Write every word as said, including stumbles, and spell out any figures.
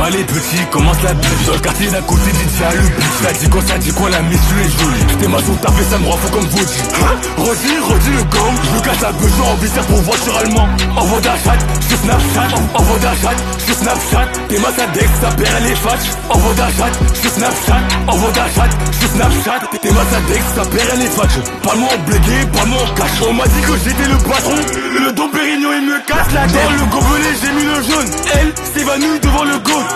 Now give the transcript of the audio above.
mal les petits, commence la bitch. Dans le quartier d'à côté, dit tiens le bitch. Ça dit quoi, ça dit quoi, la miss, tu es jolie. J'étais ma sous tapé, ça me rend fou comme Vaudi. Hein? Redis, redis le gang. Je me casse la beuh, j'ai envie de faire pour voiture allemand. Envoie d'achat, sur Snapchat. Envoie d'achat, sur Snapchat. T'es ma Sadex, sa père elle est fâche. Envoie d'achat, sur Snapchat. Envoie d'achat, sur Snapchat. T'es ma Sadex, sa père elle est fâche. Pas moi en blégué, pas moi en cash. On m'a dit que j'étais le patron. Le Dom Pérignon il me casse la tête. Dans le gobelet j'ai mis le jaune. Elle s'évanouit devant le goat.